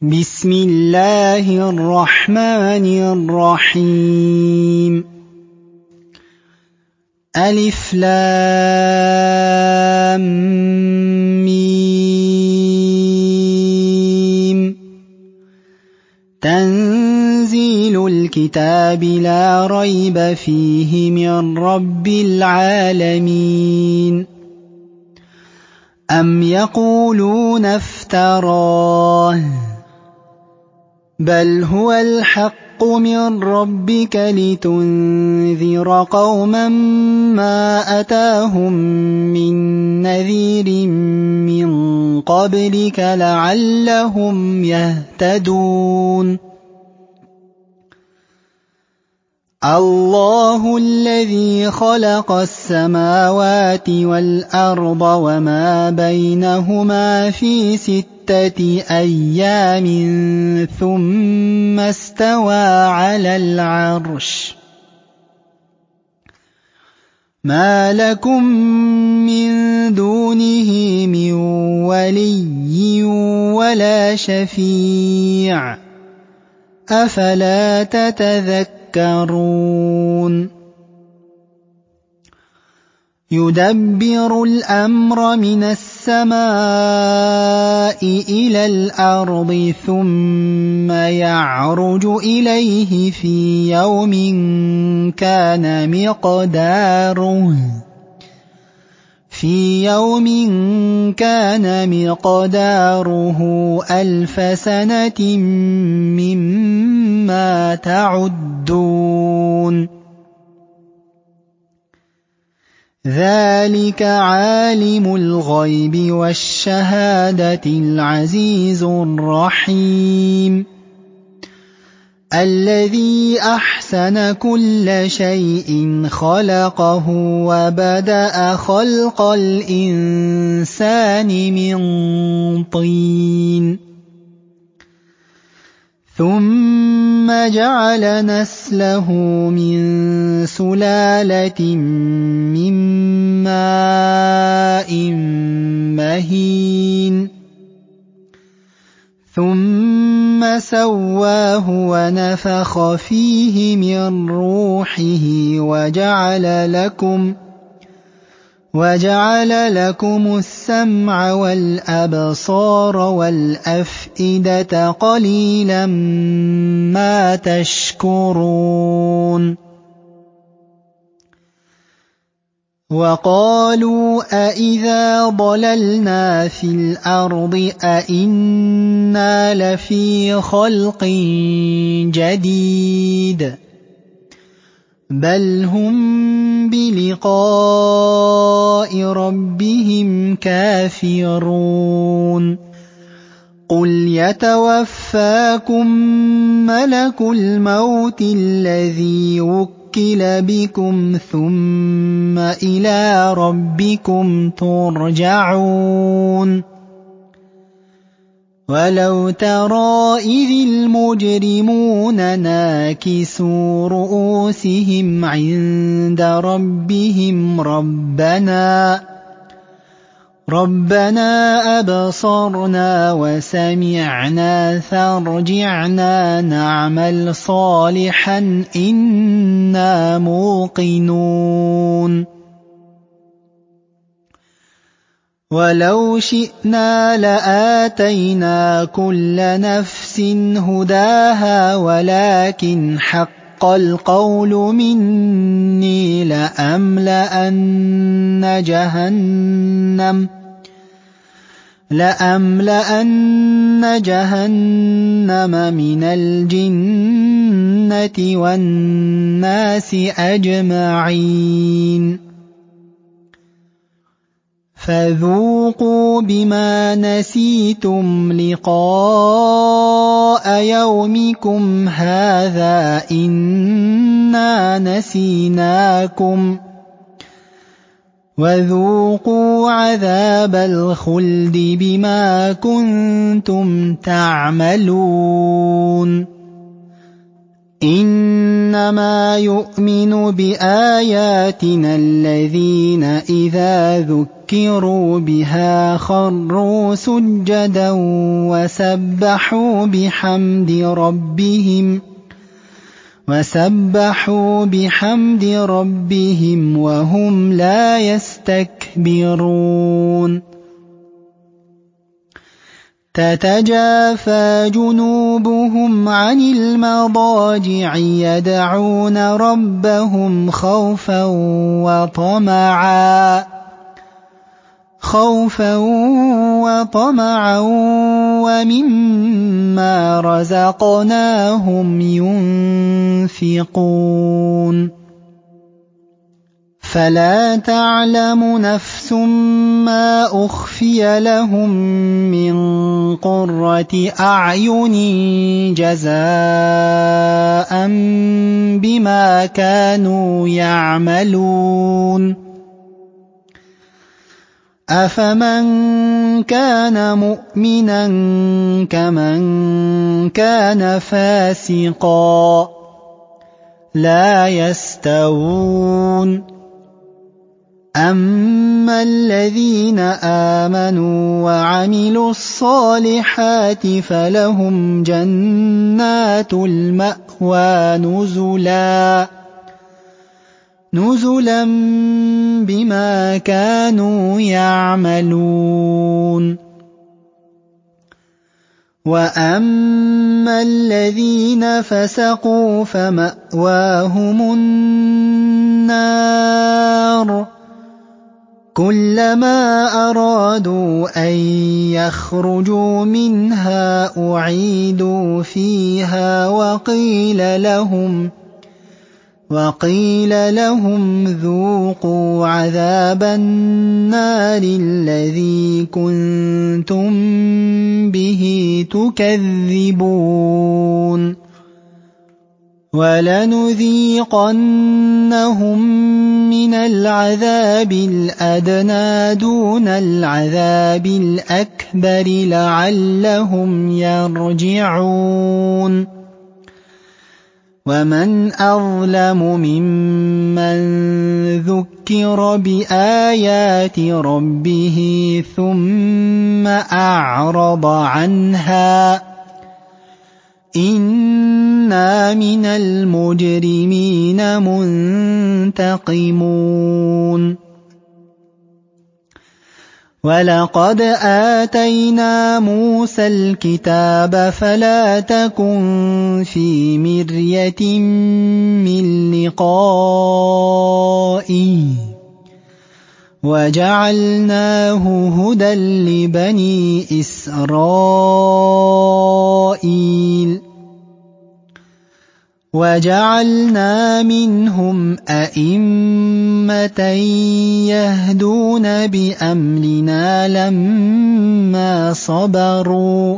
بسم الله الرحمن الرحيم. ألف لام ميم. تنزيل الكتاب لا ريب فيه من رب العالمين. أم يقولون افتراه بل هو الحق من ربك لتنذر قوما ما أتاهم من نذير من قبلك لعلهم يهتدون. الله الذي خلق السماوات والأرض وما بينهما في 6 أيام ثم استوى على العرش. ما لكم من دونه من ولي ولا شفيع أفلا تتذكرون. يدبر الأمر من السماء إلى الأرض ثم يعرج إليه في يوم كان مقداره 1000 سنة مما تعدون. ذلك عالم الغيب والشهادة العزيز الرحيم. الذي أحسن كل شيء خلقه وبدأ خلق الإنسان من طين ثم جعل نسله من سلالة من ماء مهين ثم سواه ونفخ فيه من روحه وجعل لكم السمع والأبصار والأفئدة قليلا ما تشكرون. وقالوا أإذا ضللنا في الأرض أإنا لفي خلق جديد بل هم بلقاء ربهم كافرون. قل يتوفاكم ملك الموت الذي وكل بكم ثم إلى ربكم ترجعون. ولو ترى إذ المجرمون ناكسوا رؤوسهم عند ربهم ربنا أبصرنا وسمعنا فارجعنا نعمل صالحا إنا موقنون. ولو شئنا لآتينا كل نفس هداها ولكن حق القول مني لأملأن جهنم من الجنة والناس أجمعين. فذوقوا بما نسيتم لقاء يومكم هذا إنا نسيناكم وذوقوا عذاب الخلد بما كنتم تعملون. إنما إنما يؤمن بآياتنا الذين إذا ذكروا بها خروا سجدا وسبحوا بحمد ربهم وهم لا يستكبرون تتجافى جنوبهم عن المضاجع يدعون ربهم خوفا وطمعا ومما رزقناهم ينفقون فلا تعلم نفس ما أخفي لهم من قرة أعين جزاء بما كانوا يعملون أفمن كان مؤمنا كمن كان فاسقا لا يستوون أما الذين آمنوا وعملوا الصالحات فلهم جنات المأوى نزلا بما كانوا يعملون وأما الذين فسقوا فمأواهم النار كلما أرادوا أن يخرجوا منها أعيدوا فيها وقيل لهم ذوقوا عذاب النار الذي كنتم به تكذبون ولنذيقنهم من العذاب الأدنى دون العذاب الأكبر لعلهم يرجعون ومن أظلم ممن ذكر بآيات ربه ثم أعرض عنها إنا من المجرمين منتقمون ولقد آتينا موسى الكتاب فلا تكن في مرية من لقائه وجعلناه هدى لبني إسرائيل وجعلنا منهم أئمة يهدون بأمرنا لما صبروا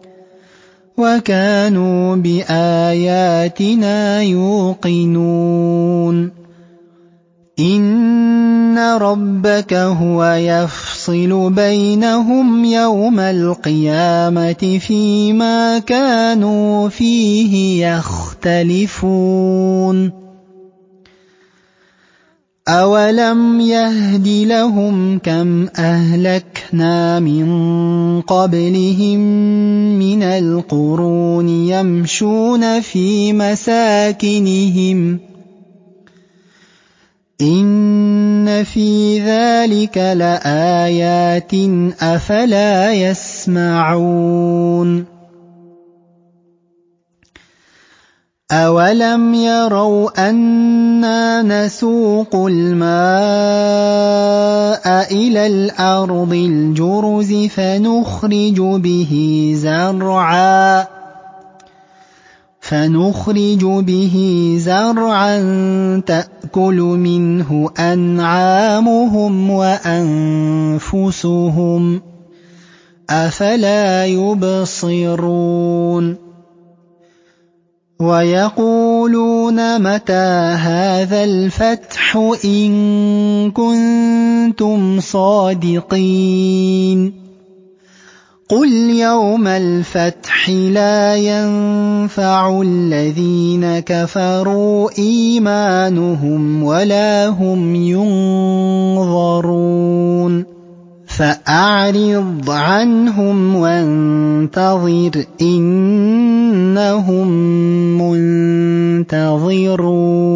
وكانوا بآياتنا يوقنون إن ربك هو يفصل بينهم يوم القيامة فيما كانوا فيه يختلفون أولم يهد لهم كم أهلكنا من قبلهم من القرون يمشون في مساكنهم إن في ذلك لآيات أفلا يسمعون أولم يروا أنا نسوق الماء إلى الأرض الجرز فنخرج به زرعا تأكل منه أنعامهم وأنفسهم أفلا يبصرون ويقولون متى هذا الفتح إن كنتم صادقين قل يوم الفتح لا ينفع الذين كفروا إيمانهم ولا هم ينظرون فأعرض عنهم وانتظر إنهم منتظرون